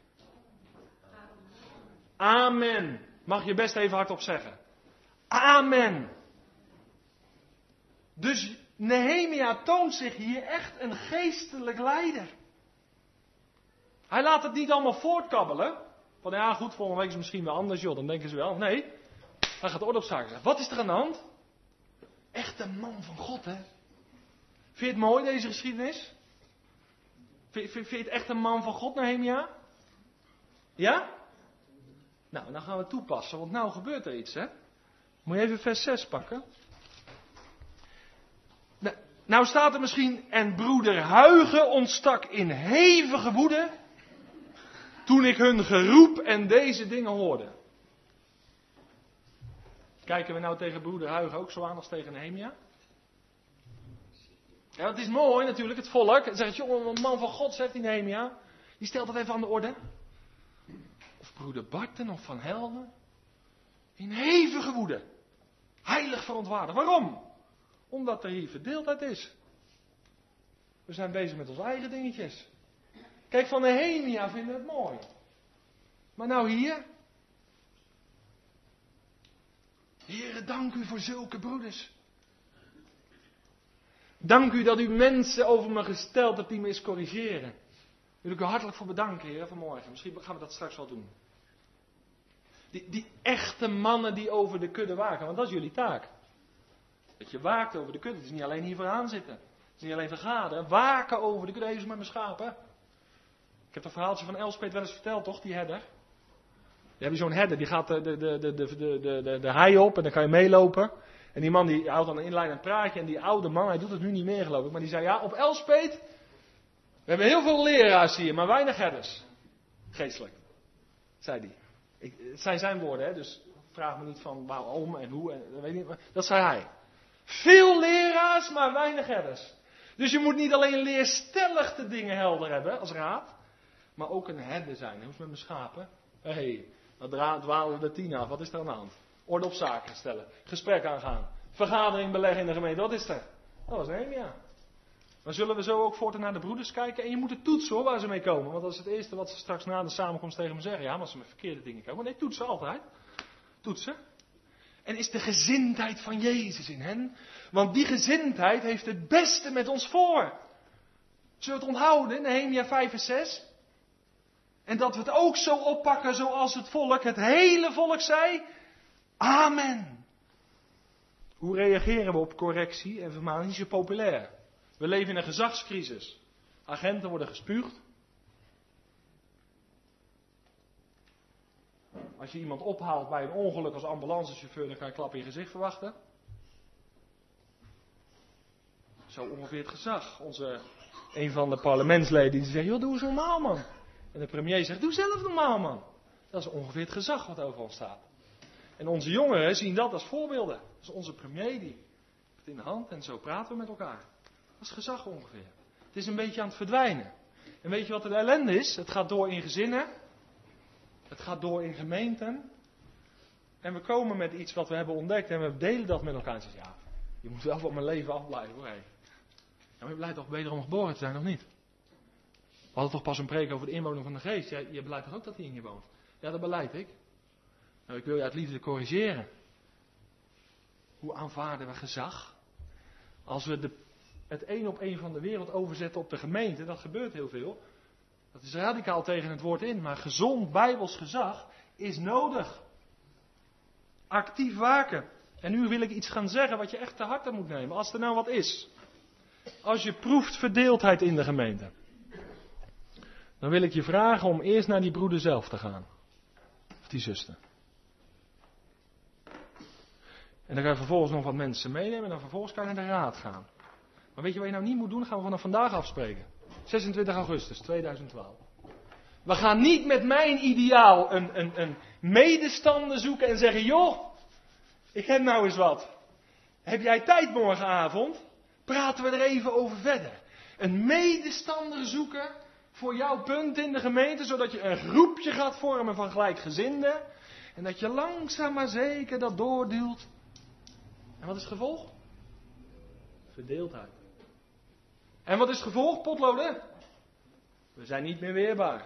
Amen. Mag je best even hardop zeggen. Amen. Dus Nehemia toont zich hier echt een geestelijk leider. Hij laat het niet allemaal voortkabbelen. Van ja goed, volgende week is het misschien wel anders joh, dan denken ze wel. Nee, hij gaat orde op zaken zeggen. Wat is er aan de hand? Echt een man van God, hè? Vind je het mooi, deze geschiedenis? Vind, vind, vind je het echt een man van God, Nehemia? Ja? Nou, dan gaan we het toepassen, want nou gebeurt er iets, hè? Moet je even vers zes pakken. Nou, nou staat er misschien, en broeder Huigen ontstak in hevige woede, toen ik hun geroep en deze dingen hoorde. Kijken we nou tegen broeder Huigen ook zo aan als tegen Nehemia? Ja, het is mooi natuurlijk, het volk. Dan zegt, jongen, een man van God, zegt die Nehemia. Die stelt dat even aan de orde. Of broeder Barten of Van Helden. In hevige woede. Heilig verontwaardigd. Waarom? Omdat er hier verdeeldheid is. We zijn bezig met onze eigen dingetjes. Kijk, van Nehemia vinden we het mooi. Maar nou hier. Heere, dank u voor zulke broeders. Dank u dat u mensen over me gesteld hebt die me eens corrigeren. Daar wil ik u hartelijk voor bedanken, Heer, vanmorgen. Misschien gaan we dat straks wel doen. Die, die echte mannen die over de kudde waken, want dat is jullie taak. Dat je waakt over de kudde. Het is niet alleen hier vooraan zitten. Het is niet alleen vergaderen. Waken over de kudde. Even met mijn schapen. Ik heb dat verhaaltje van Elspet wel eens verteld, toch? Die herder. Je hebt zo'n herder, die gaat de, de, de, de, de, de, de, de hei op en dan kan je meelopen. En die man die houdt dan een inleidend praatje. En die oude man, hij doet het nu niet meer geloof ik. Maar die zei, ja, op Elspet. We hebben heel veel leraars hier, maar weinig herders. Geestelijk. Zei hij. Ik, het zijn zijn woorden, hè, dus vraag me niet van waarom en hoe. En, weet niet, maar dat zei hij. Veel leraars, maar weinig herders. Dus je moet niet alleen leerstellig de dingen helder hebben als raad. Maar ook een herder zijn. Hoe is het met mijn schapen? Hé, hey, dan dwalen we de tien af. Wat is er aan de hand? Orde op zaken stellen. Gesprek aangaan. Vergadering beleggen in de gemeente. Wat is er? Dat was Nehemia. Maar zullen we zo ook voortaan naar de broeders kijken? En je moet het toetsen hoor, waar ze mee komen. Want dat is het eerste wat ze straks na de samenkomst tegen me zeggen. Ja, maar als ze met verkeerde dingen komen. Nee, toetsen altijd. Toetsen. En is de gezindheid van Jezus in hen? Want die gezindheid heeft het beste met ons voor. Zullen we het onthouden? Nehemia vijf en zes. En dat we het ook zo oppakken zoals het volk, het hele volk zei. Amen. Hoe reageren we op correctie en vermaning? Niet zo populair. We leven in een gezagscrisis. Agenten worden gespuugd. Als je iemand ophaalt bij een ongeluk als ambulancechauffeur, dan kan je een klap in je gezicht verwachten. Zo ongeveer het gezag. Onze, een van de parlementsleden die zegt, joh, doe eens normaal, man. En de premier zegt, doe zelf normaal, man. Dat is ongeveer het gezag wat over ons staat. En onze jongeren zien dat als voorbeelden. Dat is onze premier, die heeft het in de hand en zo praten we met elkaar. Dat is gezag ongeveer. Het is een beetje aan het verdwijnen. En weet je wat de ellende is? Het gaat door in gezinnen. Het gaat door in gemeenten. En we komen met iets wat we hebben ontdekt en we delen dat met elkaar. En zeggen, ja, je moet wel van mijn leven afblijven hoor. Hey. Ja, maar je blijft toch beter om geboren te zijn, of niet? We hadden toch pas een preek over de inwoning van de geest. Ja, je beleidt toch ook dat hij in je woont? Ja, dat beleid ik. Nou, ik wil je uit liefde corrigeren. Hoe aanvaarden we gezag? Als we de, het één op één van de wereld overzetten op de gemeente, dat gebeurt heel veel. Dat is radicaal tegen het woord in, maar gezond bijbels gezag is nodig. Actief waken. En nu wil ik iets gaan zeggen wat je echt te harte moet nemen. Als er nou wat is. Als je proeft verdeeldheid in de gemeente. Dan wil ik je vragen om eerst naar die broeder zelf te gaan. Of die zuster. En dan ga je vervolgens nog wat mensen meenemen. En dan vervolgens kan je naar de raad gaan. Maar weet je wat je nou niet moet doen? Dat gaan we vanaf vandaag afspreken. zesentwintig augustus tweeduizend twaalf. We gaan niet met mijn ideaal een, een, een medestander zoeken en zeggen, joh, ik heb nou eens wat. Heb jij tijd morgenavond? Praten we er even over verder. Een medestander zoeken voor jouw punt in de gemeente, zodat je een groepje gaat vormen van gelijkgezinden. En dat je langzaam maar zeker dat doorduwt. En wat is het gevolg? Verdeeldheid. En wat is het gevolg, potloden? We zijn niet meer weerbaar.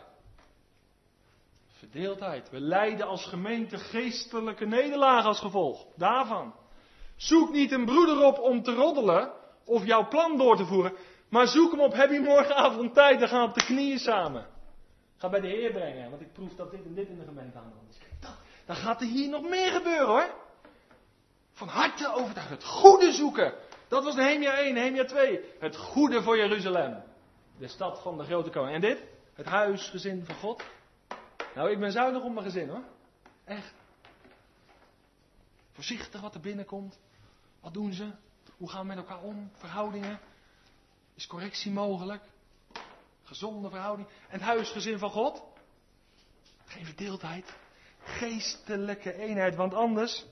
Verdeeldheid. We lijden als gemeente geestelijke nederlagen als gevolg daarvan. Zoek niet een broeder op om te roddelen of jouw plan door te voeren. Maar zoek hem op, heb je morgenavond tijd, dan gaan we op de knieën samen. Ga bij de Heer brengen, want ik proef dat dit en dit in de gemeente aan de hand is. Kijk, dan gaat er hier nog meer gebeuren hoor. Van harte overtuigd, het goede zoeken. Dat was Nehemia één, Nehemia twee. Het goede voor Jeruzalem. De stad van de grote koning. En dit? Het huisgezin van God. Nou, ik ben zuinig op mijn gezin hoor. Echt. Voorzichtig wat er binnenkomt. Wat doen ze? Hoe gaan we met elkaar om? Verhoudingen. Is correctie mogelijk? Gezonde verhouding. En het huisgezin van God? Geen verdeeldheid. Geestelijke eenheid. Want anders,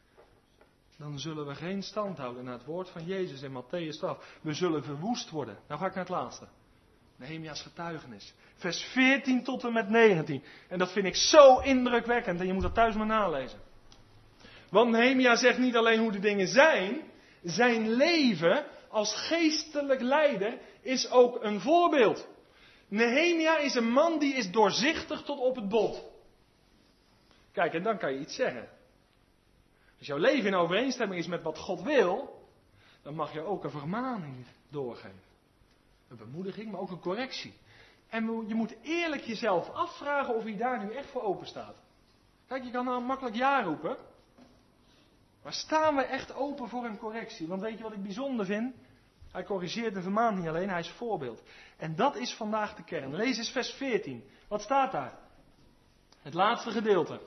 dan zullen we geen stand houden naar het woord van Jezus in Matthäus twaalf. We zullen verwoest worden. Nou ga ik naar het laatste. Nehemia's getuigenis. Vers veertien tot en met negentien. En dat vind ik zo indrukwekkend. En je moet dat thuis maar nalezen. Want Nehemia zegt niet alleen hoe de dingen zijn. Zijn leven als geestelijk leider is ook een voorbeeld. Nehemia is een man die is doorzichtig tot op het bot. Kijk, en dan kan je iets zeggen. Als jouw leven in overeenstemming is met wat God wil, dan mag je ook een vermaning doorgeven. Een bemoediging, maar ook een correctie. En je moet eerlijk jezelf afvragen of je daar nu echt voor open staat. Kijk, je kan nou makkelijk ja roepen. Maar staan we echt open voor een correctie? Want weet je wat ik bijzonder vind? Hij corrigeert en vermaant niet alleen, hij is voorbeeld. En dat is vandaag de kern. Lees eens vers veertien. Wat staat daar? Het laatste gedeelte.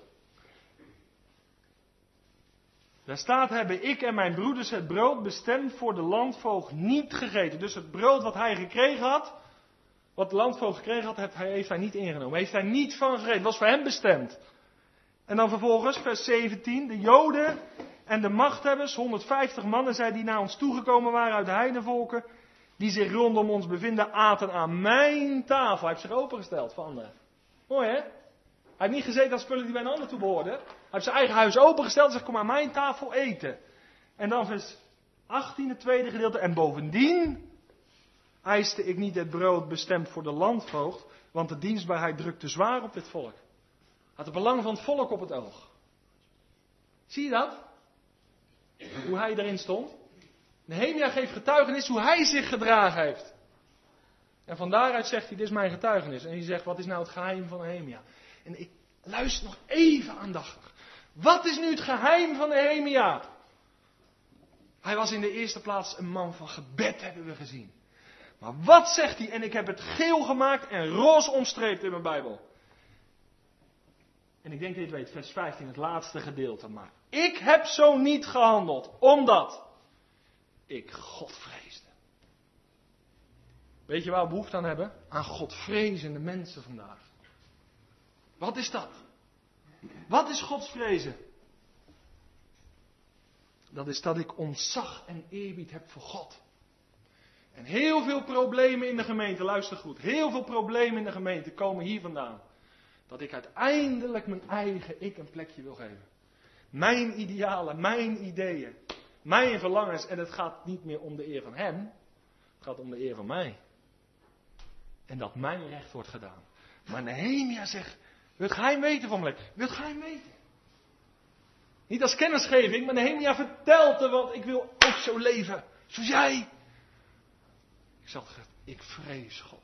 Daar staat, hebben ik en mijn broeders het brood bestemd voor de landvoogd niet gegeten. Dus het brood wat hij gekregen had, wat de landvoogd gekregen had, heeft hij, heeft hij niet ingenomen. Heeft hij niet van gegeten. Het was voor hem bestemd. En dan vervolgens, vers zeventien, de Joden en de machthebbers, honderdvijftig mannen zijn die naar ons toegekomen waren uit de heidenvolken, die zich rondom ons bevinden, aten aan mijn tafel. Hij heeft zich opengesteld voor anderen. Mooi hè? Hij heeft niet gezeten aan spullen die bij een ander toe behoorden. Hij heeft zijn eigen huis opengesteld en zegt, kom aan mijn tafel eten. En dan vers achttien, het tweede gedeelte. En bovendien eiste ik niet het brood bestemd voor de landvoogd, want de dienstbaarheid drukte zwaar op dit volk. Had het belang van het volk op het oog. Zie je dat? Hoe hij erin stond. Nehemia geeft getuigenis hoe hij zich gedragen heeft. En van daaruit zegt hij, dit is mijn getuigenis. En hij zegt, wat is nou het geheim van Nehemia? En ik luister nog even aandachtig. Wat is nu het geheim van Nehemia? Hij was in de eerste plaats een man van gebed, hebben we gezien. Maar wat zegt hij? En ik heb het geel gemaakt en roze omstreept in mijn Bijbel. En ik denk dat je het weet, vers vijftien, het laatste gedeelte. Maar ik heb zo niet gehandeld, omdat ik God vreesde. Weet je waar we behoefte aan hebben? Aan godvrezende mensen vandaag. Wat is dat? Wat is godsvrezen? Dat is dat ik ontzag en eerbied heb voor God. En heel veel problemen in de gemeente, luister goed, heel veel problemen in de gemeente komen hier vandaan. Dat ik uiteindelijk mijn eigen ik een plekje wil geven. Mijn idealen, mijn ideeën, mijn verlangens. En het gaat niet meer om de eer van hem, het gaat om de eer van mij. En dat mijn recht wordt gedaan. Maar Nehemia zegt, wil het geheim weten van mijn leven? Wil het geheim weten? Niet als kennisgeving, maar Nehemia vertelt er, want ik wil ook zo leven, zoals jij. Ik zal het zeggen, ik vrees God.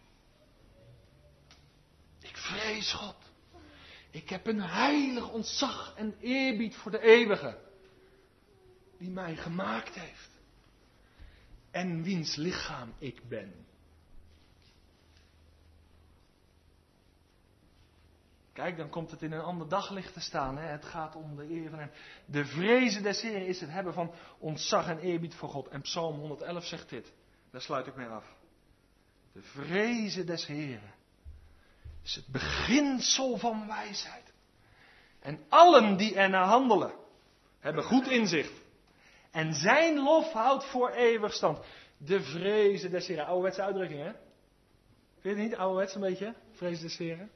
Ik vrees God. Ik heb een heilig ontzag en eerbied voor de eeuwige. Die mij gemaakt heeft. En wiens lichaam ik ben. Kijk, dan komt het in een ander daglicht te staan. Hè? Het gaat om de eer van hem. De vrezen des Heren is het hebben van ontzag en eerbied voor God. En Psalm honderd-elf zegt dit. Daar sluit ik mee af. De vrezen des Heren is het beginsel van wijsheid. En allen die ernaar handelen, hebben goed inzicht. En zijn lof houdt voor eeuwig stand. De vrezen des Heren. Ouderwetse uitdrukking, hè? Vind je het niet? Ouderwets een beetje? Vrezen des Heren.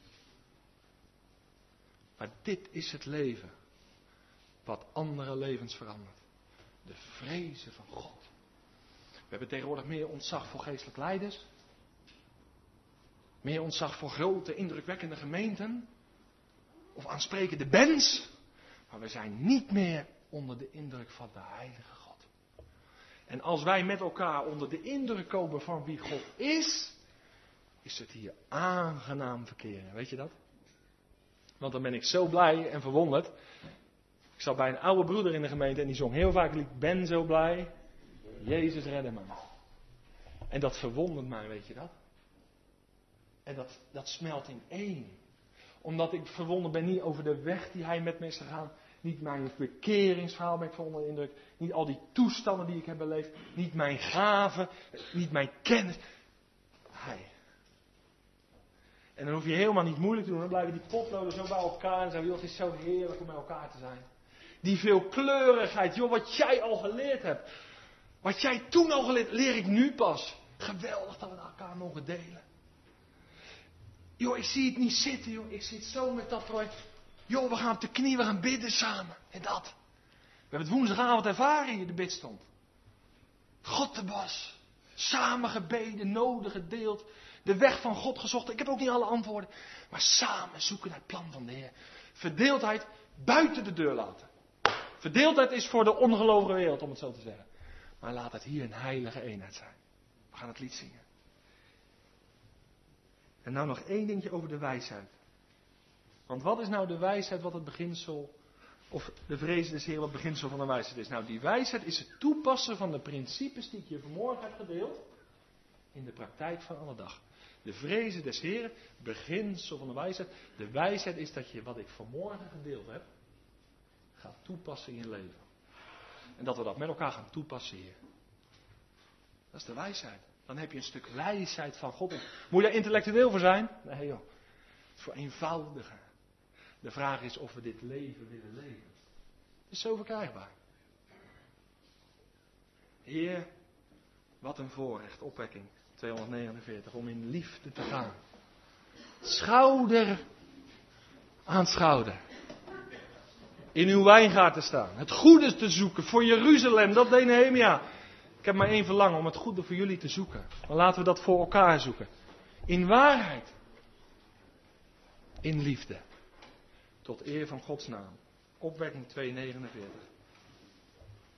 Maar dit is het leven. Wat andere levens verandert. De vrezen van God. We hebben tegenwoordig meer ontzag voor geestelijk leiders. Meer ontzag voor grote, indrukwekkende gemeenten. Of aansprekende bands. Maar we zijn niet meer onder de indruk van de heilige God. En als wij met elkaar onder de indruk komen van wie God is, is het hier aangenaam verkeren. Weet je dat? Want dan ben ik zo blij en verwonderd. Ik zat bij een oude broeder in de gemeente en die zong heel vaak: ik ben zo blij, Jezus redde me. En dat verwondert mij, weet je dat? En dat, dat smelt in één. Omdat ik verwonderd ben niet over de weg die hij met me is gegaan. Niet mijn bekeringsverhaal ben ik van onder de indruk. Niet al die toestanden die ik heb beleefd. Niet mijn gaven. Niet mijn kennis. Hij. En dan hoef je helemaal niet moeilijk te doen. Dan blijven die potloden zo bij elkaar. En zeggen, joh, het is zo heerlijk om bij elkaar te zijn. Die veelkleurigheid. Joh, wat jij al geleerd hebt. Wat jij toen al geleerd hebt, leer ik nu pas. Geweldig dat we het elkaar mogen delen. Joh, ik zie het niet zitten, joh. Ik zit zo met dat project. Joh, we gaan op de knie, we gaan bidden samen. En dat. We hebben het woensdagavond ervaren hier, de bidstond. God de was. Samen gebeden, noden gedeeld. De weg van God gezocht. Ik heb ook niet alle antwoorden. Maar samen zoeken naar het plan van de Heer. Verdeeldheid buiten de deur laten. Verdeeldheid is voor de ongelovige wereld, om het zo te zeggen. Maar laat het hier een heilige eenheid zijn. We gaan het lied zingen. En nou nog één dingetje over de wijsheid. Want wat is nou de wijsheid wat het beginsel, of de vrees des Heeren wat het beginsel van de wijsheid is? Nou, die wijsheid is het toepassen van de principes die ik je vanmorgen heb gedeeld in de praktijk van alle dag. De vrezen des Heeren, beginsel van de wijsheid. De wijsheid is dat je wat ik vanmorgen gedeeld heb, gaat toepassen in je leven. En dat we dat met elkaar gaan toepassen hier. Dat is de wijsheid. Dan heb je een stuk wijsheid van God. Moet je daar intellectueel voor zijn? Nee joh. Het is voor eenvoudiger. De vraag is of we dit leven willen leven. Het is zo verkrijgbaar. Heer, wat een voorrecht, opwekking tweehonderdnegenenveertig, om in liefde te gaan. Schouder aan schouder. In uw wijngaard te staan. Het goede te zoeken voor Jeruzalem. Dat deed Nehemia. Ik heb maar één verlangen om het goede voor jullie te zoeken. Maar laten we dat voor elkaar zoeken. In waarheid. In liefde. Tot eer van Gods naam. Opwekking tweehonderdnegenenveertig.